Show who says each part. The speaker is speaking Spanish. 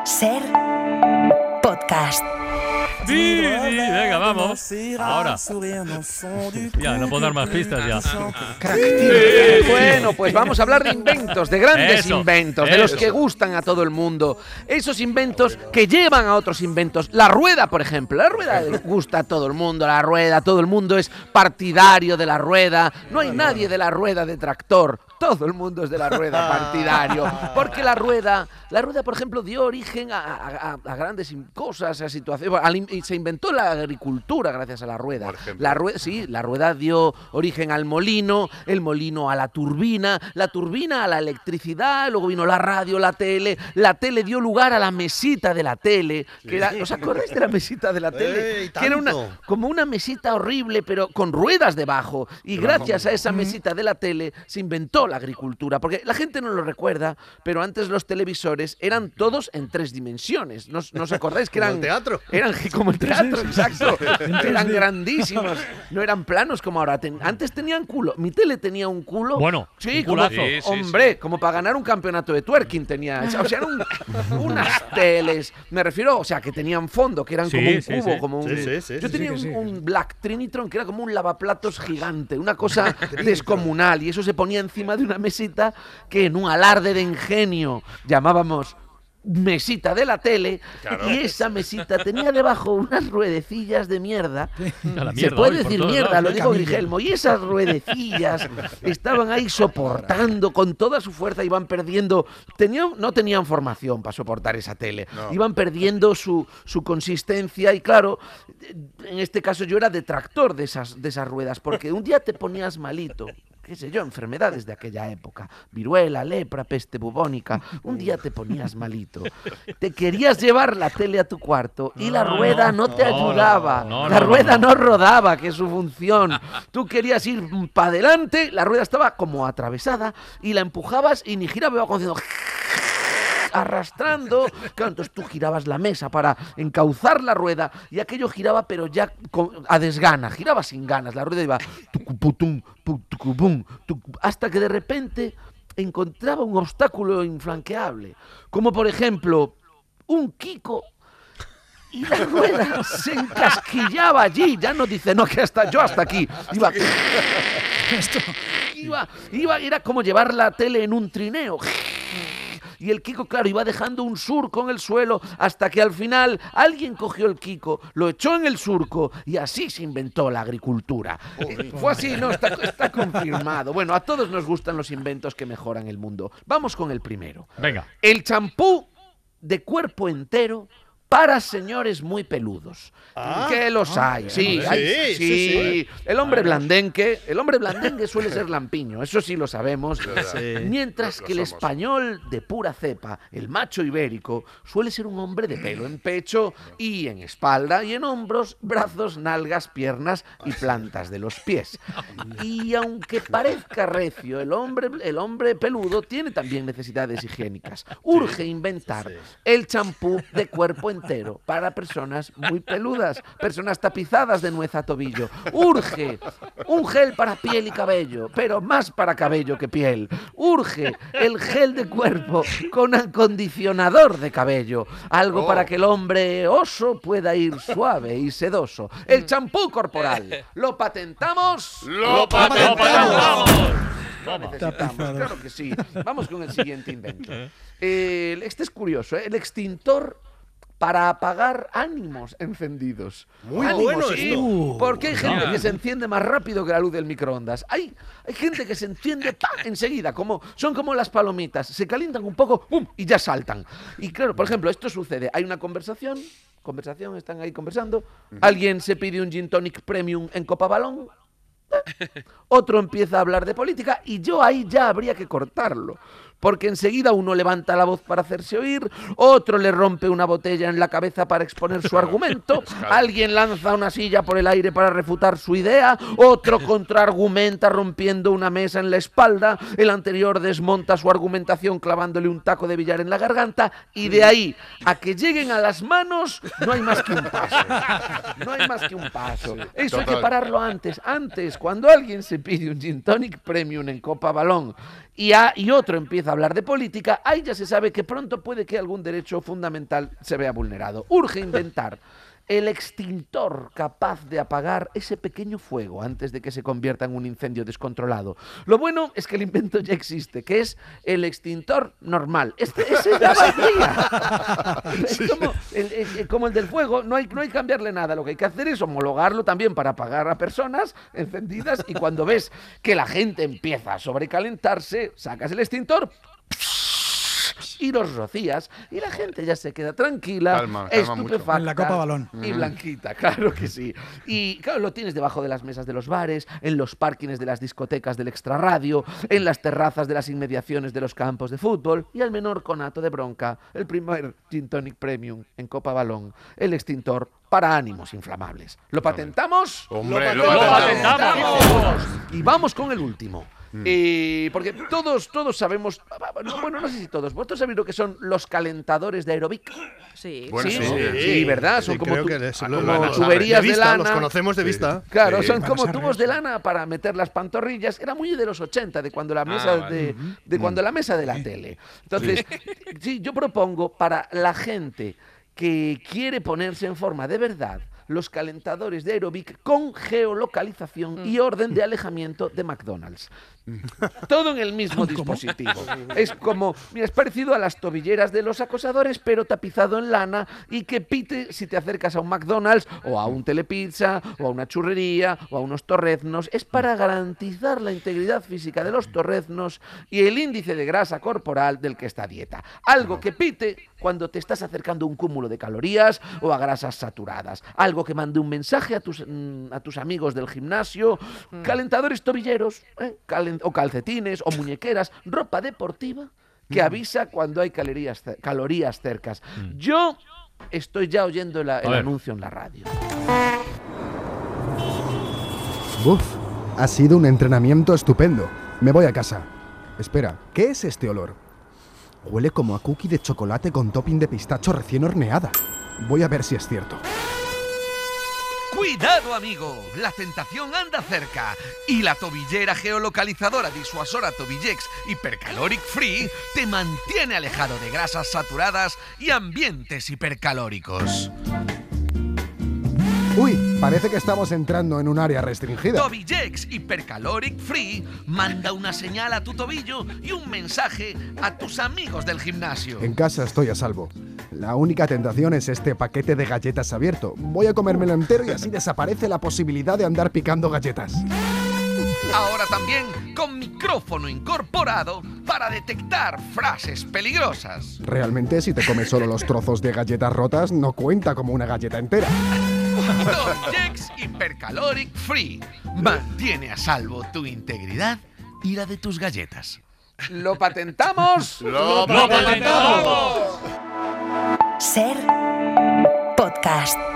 Speaker 1: Ser podcast.
Speaker 2: Sí, venga, vamos. Ahora. Ya, no puedo dar más pistas ya.
Speaker 3: Bueno, pues vamos a hablar de inventos, de grandes inventos, de los que gustan a todo el mundo. Esos inventos que llevan a otros inventos. La rueda, por ejemplo. La rueda gusta a todo el mundo, la rueda, todo el mundo es partidario de la rueda. No hay nadie de la rueda detractor. Todo el mundo es de la rueda partidario. Porque la rueda, por ejemplo, dio origen a grandes cosas, a situaciones. Y se inventó la agricultura gracias a la rueda. La rueda dio origen al molino, el molino a la turbina a la electricidad, luego vino la radio, la tele dio lugar a la mesita de la tele. Que era, ¿os acordáis de la mesita de la tele? Que era como una mesita horrible, pero con ruedas debajo. Y gracias a esa mesita de la tele se inventó la agricultura, porque la gente no lo recuerda, pero antes los televisores eran todos en 3 dimensiones. ¿No os acordáis que eran
Speaker 4: teatro?
Speaker 3: Eran como el teatro, exacto. Eran grandísimos, no eran planos como ahora. Antes tenían culo. Mi tele tenía un culo.
Speaker 2: Bueno,
Speaker 3: sí,
Speaker 2: un culazo.
Speaker 3: Hombre, como para ganar un campeonato de twerking tenía. O sea, eran unas teles. Me refiero, o sea, que tenían fondo, que eran como un cubo, como un. Yo tenía un Black Trinitron que era como un lavaplatos gigante, una cosa descomunal, y eso se ponía encima de una mesita que en un alarde de ingenio llamábamos mesita de la tele, claro. Y esa mesita tenía debajo unas ruedecillas de mierda. Se puede decir mierda, lo dijo Grigelmo. Y esas ruedecillas estaban ahí soportando con toda su fuerza, iban perdiendo. No tenían formación para soportar esa tele. No. Iban perdiendo su consistencia. Y claro, en este caso yo era detractor de esas ruedas, porque un día te ponías malito. Qué sé yo, enfermedades de aquella época, viruela, lepra, peste bubónica, un día te ponías malito, te querías llevar la tele a tu cuarto y la rueda no te ayudaba, la rueda no rodaba, que es su función, tú querías ir para adelante, la rueda estaba como atravesada y la empujabas y ni giraba, iba haciendo arrastrando, claro, entonces tú girabas la mesa para encauzar la rueda y aquello giraba pero ya a desgana, giraba sin ganas, la rueda iba hasta que de repente encontraba un obstáculo infranqueable, como por ejemplo un Kiko. Y la rueda se encasquillaba allí, ya no dice, no, que hasta aquí, era como llevar la tele en un trineo. Y el Kiko, claro, iba dejando un surco en el suelo hasta que al final alguien cogió el Kiko, lo echó en el surco y así se inventó la agricultura. Fue así, ¿no? Está confirmado. Bueno, a todos nos gustan los inventos que mejoran el mundo. Vamos con el primero.
Speaker 2: Venga.
Speaker 3: El champú de cuerpo entero para señores muy peludos. Que los hay. Sí. El hombre blandengue suele ser lampiño, eso sí lo sabemos. Mientras que el español de pura cepa, el macho ibérico, suele ser un hombre de pelo en pecho y en espalda y en hombros, brazos, nalgas, piernas y plantas de los pies. Y aunque parezca recio, el hombre peludo tiene también necesidades higiénicas. Urge inventar el champú de cuerpo entero para personas muy peludas, personas tapizadas de nuez a tobillo. Urge un gel para piel y cabello, pero más para cabello que piel. Urge el gel de cuerpo con acondicionador de cabello, algo para que el hombre oso pueda ir suave y sedoso. El champú corporal. ¿Lo patentamos?
Speaker 4: ¡Lo patentamos!
Speaker 3: Lo necesitamos, claro que sí. Vamos con el siguiente invento. Este es curioso, ¿eh? El extintor para apagar ánimos encendidos.
Speaker 4: Muy bueno esto.
Speaker 3: Porque hay gente que se enciende más rápido que la luz del microondas. Hay gente que se enciende enseguida, son como las palomitas, se calientan un poco ¡pum! Y ya saltan. Y claro, por ejemplo, esto sucede, hay una conversación, están ahí conversando, alguien se pide un gin tonic premium en copa balón, otro empieza a hablar de política y yo ahí ya habría que cortarlo. Porque enseguida uno levanta la voz para hacerse oír, otro le rompe una botella en la cabeza para exponer su argumento, alguien lanza una silla por el aire para refutar su idea, otro contraargumenta rompiendo una mesa en la espalda, el anterior desmonta su argumentación clavándole un taco de billar en la garganta, y de ahí a que lleguen a las manos no hay más que un paso. No hay más que un paso. Eso hay que pararlo antes. Antes, cuando alguien se pide un gin tonic premium en copa balón y otro empieza a hablar de política, ahí ya se sabe que pronto puede que algún derecho fundamental se vea vulnerado. Urge inventar el extintor capaz de apagar ese pequeño fuego antes de que se convierta en un incendio descontrolado. Lo bueno es que el invento ya existe, que es el extintor normal. Ese ya valdría. Es como el del fuego, no hay que cambiarle nada. Lo que hay que hacer es homologarlo también para apagar a personas encendidas, y cuando ves que la gente empieza a sobrecalentarse, sacas el extintor y los rocías, y la gente ya se queda tranquila,
Speaker 5: calma
Speaker 3: estupefacta
Speaker 6: en la copa balón
Speaker 3: y blanquita, claro que sí. Y claro, lo tienes debajo de las mesas de los bares, en los parkings de las discotecas del extrarradio, en las terrazas de las inmediaciones de los campos de fútbol, y al menor conato de bronca, el primer Gin Tonic Premium en copa balón, el extintor para ánimos inflamables. ¿Lo patentamos?
Speaker 5: ¡Hombre,
Speaker 2: lo patentamos!
Speaker 3: Y vamos con el último. Porque todos sabemos, bueno, no sé si todos, ¿vosotros sabéis lo que son los calentadores de aerobic?
Speaker 7: Sí.
Speaker 5: Bueno,
Speaker 3: Sí, ¿verdad? Son como
Speaker 5: de
Speaker 3: tuberías de
Speaker 5: vista,
Speaker 3: lana.
Speaker 5: los conocemos de vista.
Speaker 3: Claro,
Speaker 5: Sí.
Speaker 3: son como
Speaker 6: Para
Speaker 3: tubos de lana para meter las pantorrillas. Era muy de los 80, de cuando la mesa
Speaker 5: vale.
Speaker 3: de cuando la mesa de la tele. Entonces, sí, yo propongo para la gente que quiere ponerse en forma de verdad los calentadores de aerobic con geolocalización y orden de alejamiento de McDonald's. Todo en el mismo dispositivo. Es como, mira, es parecido a las tobilleras de los acosadores, pero tapizado en lana, y que pite si te acercas a un McDonald's o a un Telepizza o a una churrería o a unos torreznos. Es para garantizar la integridad física de los torreznos y el índice de grasa corporal del que está a dieta. Algo que pite cuando te estás acercando a un cúmulo de calorías o a grasas saturadas. Algo que mande un mensaje a tus amigos del gimnasio. Calentadores tobilleros, o calcetines, o muñequeras, ropa deportiva que avisa cuando hay calorías cercas. Yo estoy ya oyendo el anuncio en la radio.
Speaker 8: Uf, ha sido un entrenamiento estupendo. Me voy a casa. Espera, ¿qué es este olor? Huele como a cookie de chocolate con topping de pistacho recién horneada. Voy a ver si es cierto.
Speaker 9: ¡Cuidado, amigo! La tentación anda cerca y la tobillera geolocalizadora disuasora Tobillex Hypercaloric Free te mantiene alejado de grasas saturadas y ambientes hipercalóricos.
Speaker 8: Uy, parece que estamos entrando en un área restringida.
Speaker 9: Tobillex Hypercaloric Free manda una señal a tu tobillo y un mensaje a tus amigos del gimnasio.
Speaker 8: En casa estoy a salvo. La única tentación es este paquete de galletas abierto. Voy a comérmelo entero y así desaparece la posibilidad de andar picando galletas.
Speaker 9: Ahora también con micrófono incorporado para detectar frases peligrosas.
Speaker 8: Realmente, si te comes solo los trozos de galletas rotas, no cuenta como una galleta entera.
Speaker 9: Tobillex Hypercaloric Free mantiene a salvo tu integridad y la de tus galletas.
Speaker 3: ¿Lo patentamos?
Speaker 5: ¡Lo patentamos!
Speaker 1: Ser podcast.